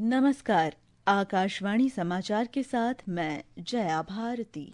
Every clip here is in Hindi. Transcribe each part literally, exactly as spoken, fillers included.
नमस्कार। आकाशवाणी समाचार के साथ मैं जया भारती।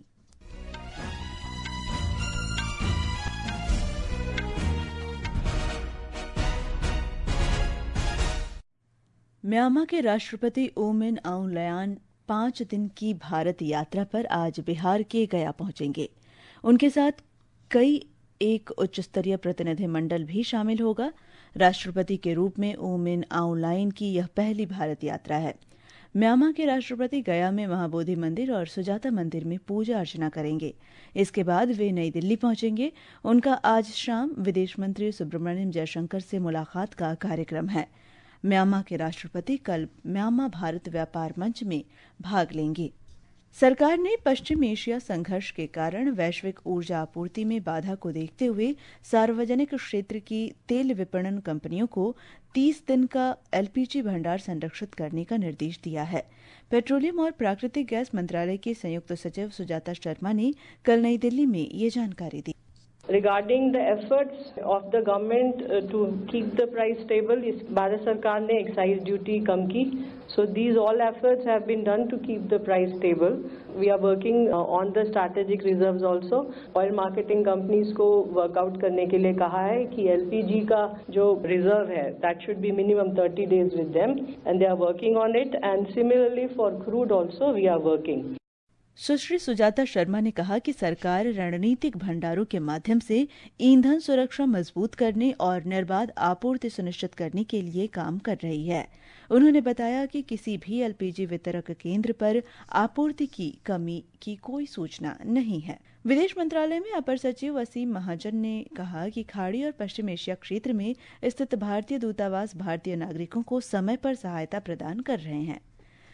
म्यांमार के राष्ट्रपति ऊ मिन आउंग लयान पांच दिन की भारत यात्रा पर आज बिहार के गया पहुंचेंगे। उनके साथ कई एक उच्च स्तरीय प्रतिनिधिमंडल भी शामिल होगा। राष्ट्रपति के रूप में ऊ मिन आउंग लयान की यह पहली भारत यात्रा है। म्यांमार के राष्ट्रपति गया में महाबोधि मंदिर और सुजाता मंदिर में पूजा अर्चना करेंगे। इसके बाद वे नई दिल्ली पहुंचेंगे। उनका आज शाम विदेश मंत्री सुब्रमण्यम जयशंकर से मुलाकात का कार्यक्रम है। म्यांमार के राष्ट्रपति कल म्यांमार भारत व्यापार मंच में भाग लेंगे। सरकार ने पश्चिम एशिया संघर्ष के कारण वैश्विक ऊर्जा आपूर्ति में बाधा को देखते हुए सार्वजनिक क्षेत्र की तेल विपणन कंपनियों को तीस दिन का एलपीजी भंडार संरक्षित करने का निर्देश दिया है। पेट्रोलियम और प्राकृतिक गैस मंत्रालय के संयुक्त सचिव सुजाता शर्मा ने कल नई दिल्ली में ये जानकारी दी। Regarding the efforts of the government uh, to keep the price stable, इस भारत सरकार ने एक्साइज ड्यूटी कम की. So these all efforts have been done to keep the price stable. We are working uh, on the strategic reserves also. Oil marketing companies को workout करने के लिए कहा है कि एलपीजी का जो reserve है, that should be minimum thirty days with them, and they are working on it. And similarly for crude also we are working. सुश्री सुजाता शर्मा ने कहा कि सरकार रणनीतिक भंडारों के माध्यम से ईंधन सुरक्षा मजबूत करने और निर्बाध आपूर्ति सुनिश्चित करने के लिए काम कर रही है। उन्होंने बताया कि किसी भी एलपीजी वितरक केंद्र पर आपूर्ति की कमी की कोई सूचना नहीं है। विदेश मंत्रालय में अपर सचिव वसीम महाजन ने कहा कि खाड़ी और पश्चिम एशिया क्षेत्र में स्थित भारतीय दूतावास भारतीय नागरिकों को समय पर सहायता प्रदान कर रहे हैं।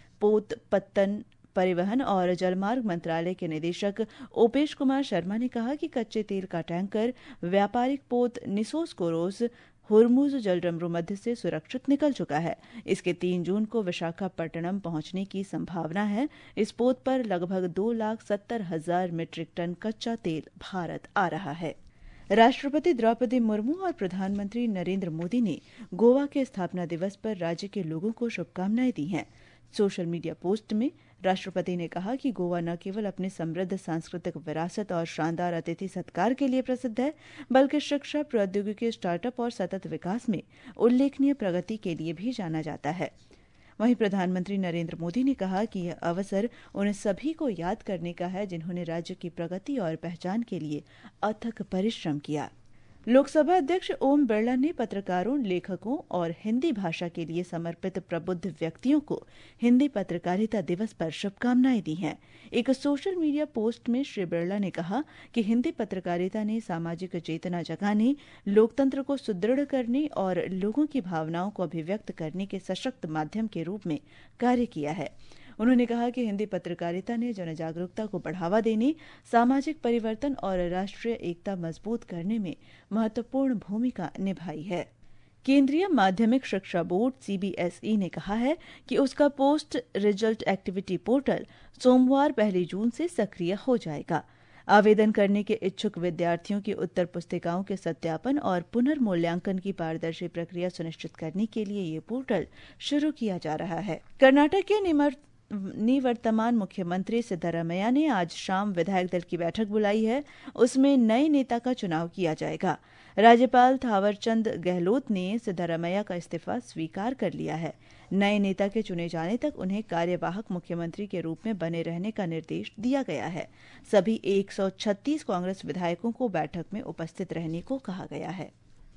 पोत पत्तन परिवहन और जलमार्ग मंत्रालय के निदेशक ओपेश कुमार शर्मा ने कहा कि कच्चे तेल का टैंकर व्यापारिक पोत निसोस कोरोस हुरमुज जलडमरू मध्य से सुरक्षित निकल चुका है। इसके तीन जून को विशाखापट्टनम पहुंचने की संभावना है। इस पोत पर लगभग दो लाख सत्तर हजार मीट्रिक टन कच्चा तेल भारत आ रहा है। राष्ट्रपति द्रौपदी मुर्मू और प्रधानमंत्री नरेंद्र मोदी ने गोवा के स्थापना दिवस पर राज्य के लोगों को शुभकामनाएं दी हैं। सोशल मीडिया पोस्ट में राष्ट्रपति ने कहा कि गोवा न केवल अपने समृद्ध सांस्कृतिक विरासत और शानदार अतिथि सत्कार के लिए प्रसिद्ध है, बल्कि शिक्षा, प्रौद्योगिकी, स्टार्टअप और सतत विकास में उल्लेखनीय प्रगति के लिए भी जाना जाता है। वहीं प्रधानमंत्री नरेंद्र मोदी ने कहा कि यह अवसर उन सभी को याद करने का है जिन्होंने राज्य की प्रगति और पहचान के लिए अथक परिश्रम किया। लोकसभा अध्यक्ष ओम बिरला ने पत्रकारों, लेखकों और हिंदी भाषा के लिए समर्पित प्रबुद्ध व्यक्तियों को हिंदी पत्रकारिता दिवस पर शुभकामनाएं दी हैं। एक सोशल मीडिया पोस्ट में श्री बिरला ने कहा कि हिंदी पत्रकारिता ने सामाजिक चेतना जगाने, लोकतंत्र को सुदृढ़ करने और लोगों की भावनाओं को अभिव्यक्त करने के सशक्त माध्यम के रूप में कार्य किया है। उन्होंने कहा कि हिंदी पत्रकारिता ने जनजागरूकता को बढ़ावा देने, सामाजिक परिवर्तन और राष्ट्रीय एकता मजबूत करने में महत्वपूर्ण भूमिका निभाई है। केंद्रीय माध्यमिक शिक्षा बोर्ड सीबीएसई ने कहा है कि उसका पोस्ट रिजल्ट एक्टिविटी पोर्टल सोमवार पहली जून से सक्रिय हो जाएगा। आवेदन करने के इच्छुक विद्यार्थियों की उत्तर पुस्तिकाओं के सत्यापन और पुनर्मूल्यांकन की पारदर्शी प्रक्रिया सुनिश्चित करने के लिए ये पोर्टल शुरू किया जा रहा है। कर्नाटक के निमर निवर्तमान मुख्यमंत्री सिद्धारमैया ने आज शाम विधायक दल की बैठक बुलाई है। उसमें नए नेता का चुनाव किया जाएगा। राज्यपाल थावरचंद गहलोत ने सिद्धारमैया का इस्तीफा स्वीकार कर लिया है। नए नेता के चुने जाने तक उन्हें कार्यवाहक मुख्यमंत्री के रूप में बने रहने का निर्देश दिया गया है। सभी एक सौ छत्तीस कांग्रेस विधायकों को बैठक में उपस्थित रहने को कहा गया है।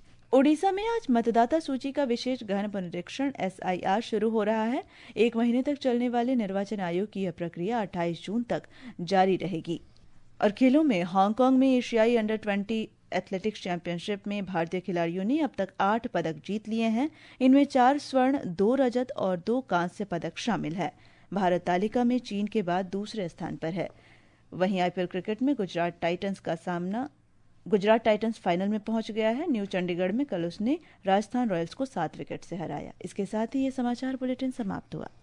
ओडिशा में आज मतदाता सूची का विशेष गहन पुनरीक्षण एसआईआर शुरू हो रहा है। एक महीने तक चलने वाले निर्वाचन आयोग की यह प्रक्रिया अट्ठाईस जून तक जारी रहेगी। और खेलों में हांगकांग में एशियाई अंडर ट्वेंटी एथलेटिक्स चैंपियनशिप में भारतीय खिलाड़ियों ने अब तक आठ पदक जीत लिए हैं। इनमें चार स्वर्ण, दो रजत और दो कांस्य पदक शामिल है। भारत तालिका में चीन के बाद दूसरे स्थान पर है। वहीं आईपीएल क्रिकेट में गुजरात टाइटंस का सामना गुजरात टाइटंस फाइनल में पहुंच गया है। न्यू चंडीगढ़ में कल उसने राजस्थान रॉयल्स को सात विकेट से हराया। इसके साथ ही ये समाचार बुलेटिन समाप्त हुआ।